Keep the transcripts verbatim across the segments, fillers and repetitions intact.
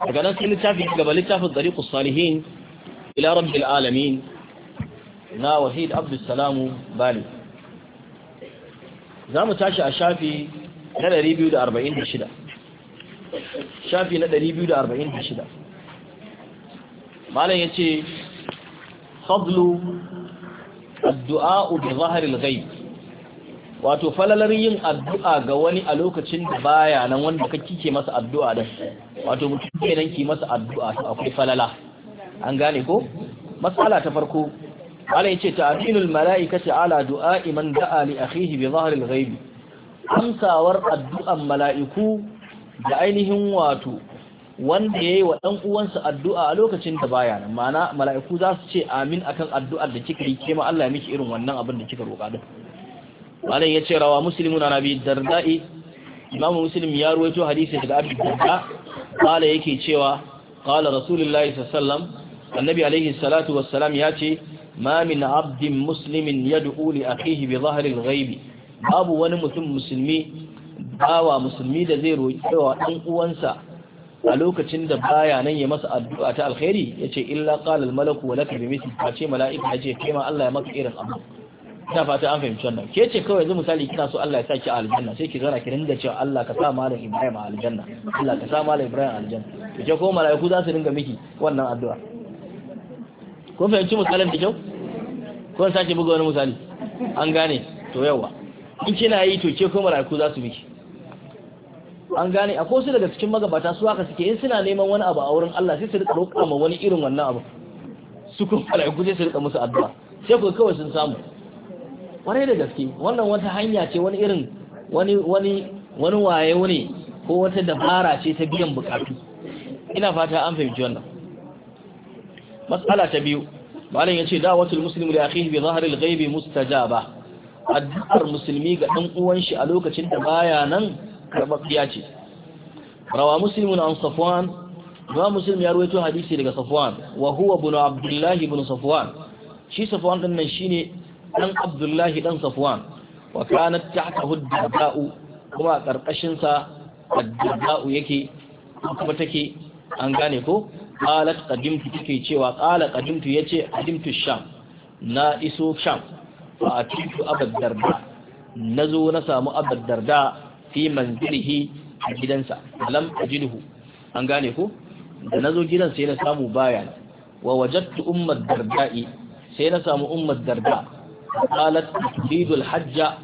daga nan sai littafi gaba littafin Tariqus Salihin ila Rabbil Alamin na Wahid Abdulsalam Bali. Za mu tashi a shafi na ɗari biyu da arba'in da shida. Shafi na ɗari biyu da arba'in da shida. Malam yace fadlu addu'a bi zahril ghaib, wato falalar yin addu'a ga wani a lokacin da baya nan wanda ka kike masa addu'a din, wato mutum kenan ki masa addu'a to akwai falala. An gane ko? Mas'ala ta farko Allah yace ta'minul mala'ikati ala du'a man da'a li akhihi bi zahril ghaib, amsawar addu'an mala'iku da ainihin wato wanda yayi wa dan uwansa addu'a a lokacin da baya nan, ma'ana mala'iku za su ce amin akan addu'ar da kika yi, kema Allah ya miki irin wannan abin da kika roƙa din. Allah ya ce rawa muslimun an abi darda'i, imamu muslim ya ruwaito hadisi daga abi darda, kala yake cewa qala rasulullahi sallallahu alaihi wasallam, annabi alaihi salatu wassalam ya ce ma min abdin muslimin yad'u li akhihi bi dhahri al-ghaib, babu wani mutum musulmi bawa musulmi da zai roƙi wa dan uwansa a lokacin da baya nan ya masa addu'a ta alkhairi, yace illa qala al-malaku wa laka bi mithli, ce mala'ika yace kai ma Allah ya maka irin abu. Ina fata an fahimci wannan. Ke ce kawai yanzu misali kina so Allah ya saki a aljanna, sai ki zana ki ringa cewa Allah ka sa malam Ibrahim a aljanna, Allah ka sa malam Ibrahim a aljanna. Kike ko malaiku za su ringa miki wannan addu'a. Ko fahimci misalin da kyau? Ko sake buga wani misali? An gane to yawa. In kina yi to ke ko malaiku za su miki. An gane akwai su daga cikin magabata su haka suke, in suna neman wani abu a wurin Allah sai su rika roƙa ma wani irin wannan abu. Su kuma malaiku sai su rika musu addu'a. Sai ko kawai sun samu. Kwarai da gaske wannan wata hanya ce, wani irin wani wani wani waye ne ko wata dabara ce ta biyan bukatu. Ina fata an fahimci wannan. Mas'ala ta biyu, malam yace da'watul muslimu li akhihi bi zahril ghaibi mustajaba, addu'ar musulmi ga dan uwan shi a lokacin da baya nan karbabbiya ce. Rawa muslimun an Safwan, wa muslim ya rawaito hadisi daga Safwan wa huwa ibn Abdullah ibn Safwan. Shi Safwan din nan shine dan Abdullahi dan Safwan, wa kanat tahtahu ad-darda'u, kuma karkashin sa ad-darda'u yake kuma take. An gane ko? Qalat qadimtu, take cewa qala qadimtu yace qadimtu sham, na iso sham, fa atitu abad darda, nazo na samu abad darda fi manzilihi a gidansa, lam ajidhu. An gane ko? da nazo gidan sai na samu baya, wa wajadtu ummat darda'i, sai na samu ummat darda. qalat turidul hajja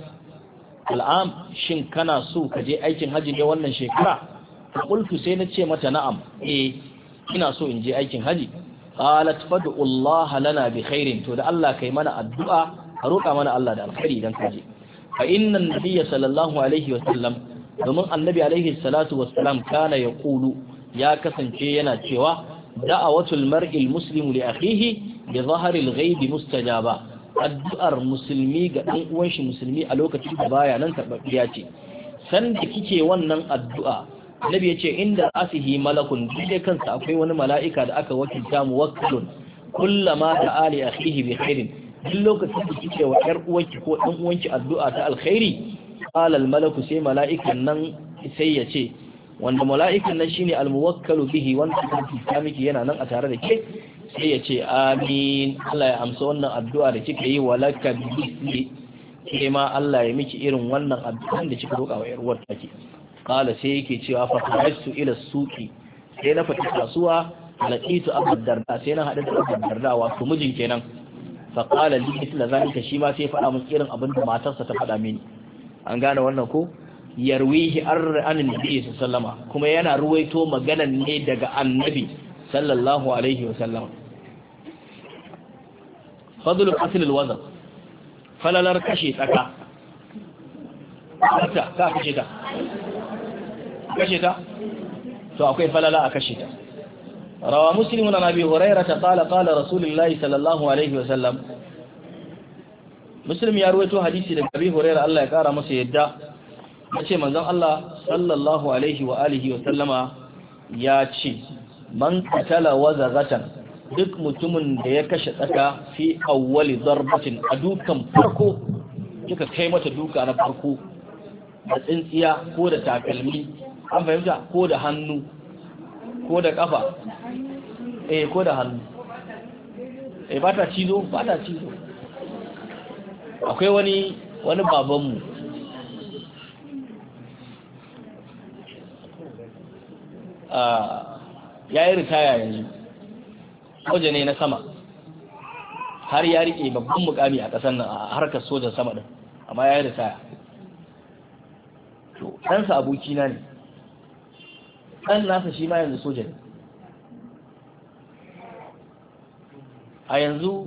al'am, shin kana so ka je aikin haji ne wannan shekara? qultu, sai na ce mata na'am, eh ina so in je aikin haji. qalat fad'u Allah lana bi khairin, to da Allah kai mana addu'a, a roƙa mana Allah da alkhairi idan ka je. fa inna an-nabiyya sallallahu alaihi wa sallam, domin annabi alaihi salatu wassalam kana yaqulu, ya kasance yana cewa da'awatul mar'il muslimu li akhihi bi dhahril ghaibi mustajaba, addu'ar musulmi ga ɗan uwan shi musulmi a lokacin da baya nan karɓaɓɓiya ce. San da kike wannan addu'a, Nabi ya ce inda asihi malakun, duk kansa akwai wani mala'ika da aka wakilta muwakkilun kullama da ali akhihi bi khairin, duk lokacin da kike wa ƴar uwanki ko ɗan uwanki addu'a ta alkhairi, qala al malaku, sai mala'ikan nan sai ya ce, wanda mala'ikan nan shine al muwakkalu bihi, wanda ta miki yana nan a tare da ke, sai ya ce amin, Allah ya amsa wannan addu'a da kika yi, walaka bi, ke ma Allah ya miki irin wannan addu'an da kika roƙa wa ƴar uwar take. Qala, sai yake cewa fa kharajtu ila suqi, sai na fita kasuwa, laqitu Abu Darda, sai na hada da Abu Darda wato mijin kenan. Fa qala li mithla zalika, shi ma sai faɗa min irin abin da matarsa ta faɗa mini. An gane wannan ko? Yarwihi an nabi sallama, kuma yana ruwaito maganan ne daga annabi sallallahu alaihi wa sallam. Fadlul qatl al-wazn, falalar kashe tsaka. Tsaka ka kashe ta. kashe ta to akwai falala a kashe ta. Rawa muslimun an abi hurairah ta qala qala rasulullahi sallallahu alaihi wa sallam, muslim ya ruwaito hadisi daga abi hurairah, Allah ya kara masa yadda, yace manzon Allah sallallahu alaihi wa alihi wa sallama ya ce, man qatala wazagatan, duk mutumin da ya kashe tsaka fi awwali darbatin, a dukan farko kika kai mata duka na farko da tsintsiya ko da takalmi, an fahimta, ko da hannu ko da kafa eh ko da hannu eh ba ta cizo ba ta cizo akwai wani wani babanmu a ya yi ritaya yanzu soja ne na sama har ya rike babban mukami a ƙasar nan a harkar sojan sama din amma ya yi ritaya to ɗansa abokina ne ɗan nasa shi ma yanzu soja ne a yanzu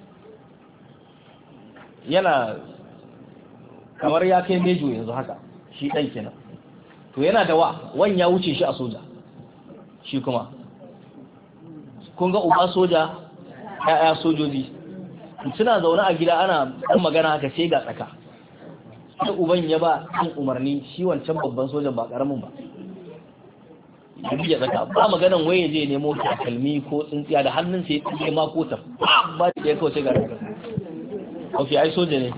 yana kamar ya kai mejo yanzu haka shi ɗan kenan to yana da wa wan ya wuce shi a soja shi kuma kun ga uba soja ya'ya sojoji suna zaune a gida ana ɗan magana haka sai ga tsaka sai uban ya ba ɗan umarni shi wancan babban sojan ba ƙaramin ba ya biya tsaka ba maganan waye je nemo takalmi ko tsintsiya da hannun sai ya tsinke ma ko ta ba da ya kawai sai ga tsaka ok ai soja ne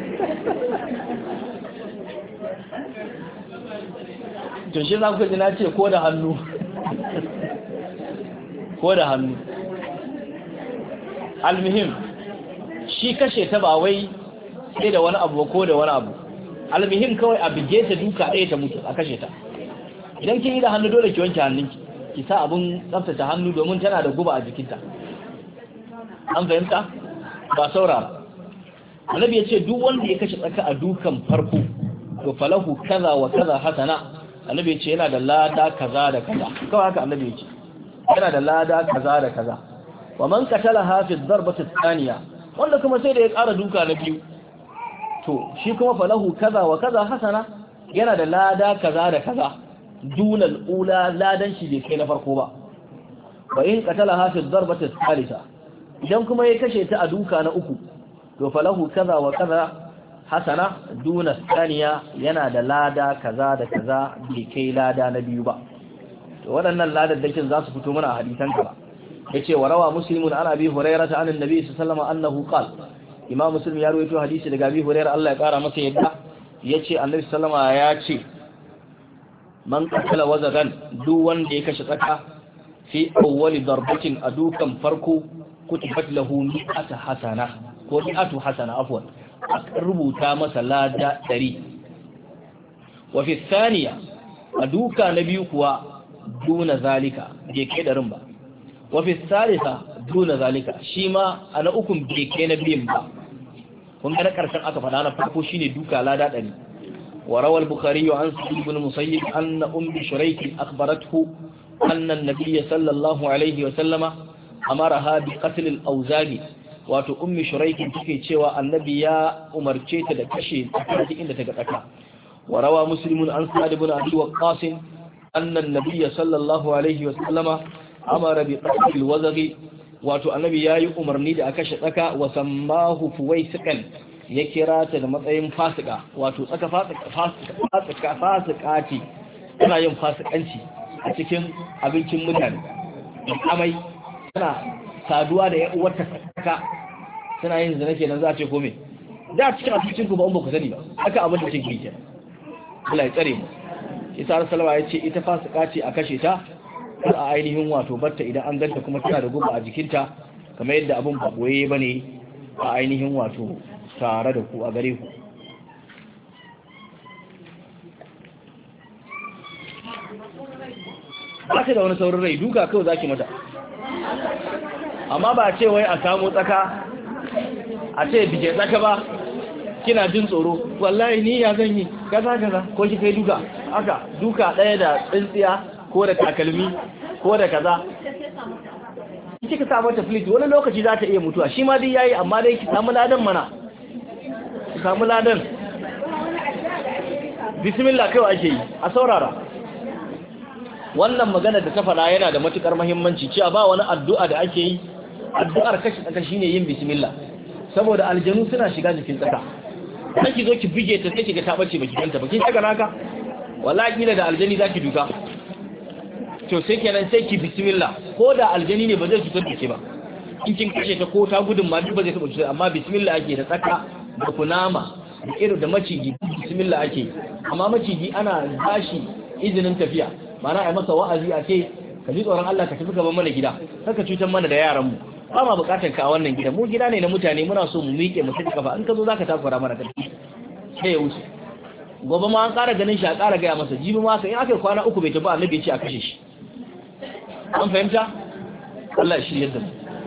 to shi za ku ji na ce ko da hannu ko da hannu almuhim shi kashe ta ba wai sai da wani abu ko da wani abu almuhim kawai a bige ta duka ɗaya ta mutu a kashe ta idan kin yi da hannu dole ki wanke hannunki ki sa abun tsaftace hannu domin tana da guba a jikinta an fahimta ba saurara annabi ya ce duk wanda ya kashe tsaka a dukan farko to falahu kaza wa kaza hasana annabi ya ce yana da lada kaza da kaza kawai haka annabi ya ce yana da lada kaza da kaza wa man qatala hafiz darbatu thaniya wanda kuma sai da ya ƙara duka na biyu to shi kuma falahu kaza wa kaza hasana yana da lada kaza da kaza dunal ula ladan shi bai kai na farko ba wa in qatala hafiz darbatu thalitha idan kuma ya kashe ta a duka na uku to falahu kaza wa kaza hasana duna thaniya yana da lada kaza da kaza bai kai lada na biyu ba to waɗannan ladaddakin za su fito mana a hadisan ka yace wa rawa muslimun an abi hurairah ta annabi sallallahu alaihi wasallam annahu qala imam muslim ya rawaito hadisi daga abi hurairah Allah ya kara masa yadda yace annabi sallallahu alaihi wasallam ya ce man qatala wazadan duk wanda ya kashe tsaka fi awwali darbatin adukan farko kutibat lahu mi'ata hasana ko mi'atu hasana afwan rubuta masa lada ɗari wa fi thaniya aduka na biyu kuwa duna zalika bai kai ɗarin ba wa fi thalitha duna zalika shi ma a na ukun bai kai na biyun ba kun ga na karshen aka faɗa na farko shine duka lada ɗari wa rawal bukhari wa an sa'id ibn musayyib anna ummi shurayk akhbarathu anna an-nabiy sallallahu alaihi wa sallama amaraha bi qatl al-awzani wato ummi shuraikin take cewa annabi ya umarce ta da kashe tsaki inda ta ga tsaka wa rawa muslimun an sa'd ibn abi waqqas anna an-nabiy sallallahu alaihi wa sallama amara bi qatl al-wazghi wato annabi yayi umarni da a kashe tsaka wa sammahu fuwaisikan ya kira ta da matsayin fasika wato tsaka fasika fasika fasika ce tana yin fasikanci a cikin abincin mutane amai tana saduwa da ya uwarta tsaka suna yin zina kenan za a ce kome da cikin abincin ku ba in ba ku sani ba haka abin da cikin kenan Allah ya tsare mu isa salama ya ce ita fasika ce a kashe ta har a ainihin wato batta idan an ganta kuma tana da guba a jikinta kamar yadda abin ba boye bane a ainihin wato tare da ku a gare ku ba ta da wani saurin rai duka kawai zaki mata amma ba a ce wai a samu tsaka a ce bige tsaka ba kina jin tsoro wallahi ni ya zan yi kaza kaza ko ki kai duka haka duka ɗaya da tsintsiya ko da takalmi ko da kaza kika sa mata flit wani lokaci za ta iya mutuwa shi ma dai yayi amma dai ki samu ladan mana ki samu ladan bismillah kai ake yi a saurara wannan magana da ta faɗa yana da matukar muhimmanci cewa ba wani addu'a da ake yi addu'ar kashi tsaka shine yin bismillah saboda aljanu suna shiga jikin tsaka sai ki zo ki bige ta sai ki ga ta bace baki ganta ba kin saka naka wallahi kila da aljani zaki duka to sai kenan sai ki bismillah ko da aljani ne ba zai cutar da ke ba in kin kashe ta ko ta gudun ma duk ba zai taba cutar amma bismillah ake da tsaka da kunama da irin da maciji bismillah ake amma maciji ana bashi izinin tafiya mana ai masa wa'azi a ce ka ji tsoron Allah ka tafi ka bar mana gida kaka cutar mana da yaran mu ba ma bukatar ka a wannan gida mu gida ne na mutane muna so mu miƙe mu saki kafa in ka zo zaka takura mana karfi sai ya wuce gobe ma an ƙara ganin shi a ƙara gaya masa jibi ma in aka kwana uku bai tafi annabi ya ce a kashe shi an fahimta Allah ya shirye da mu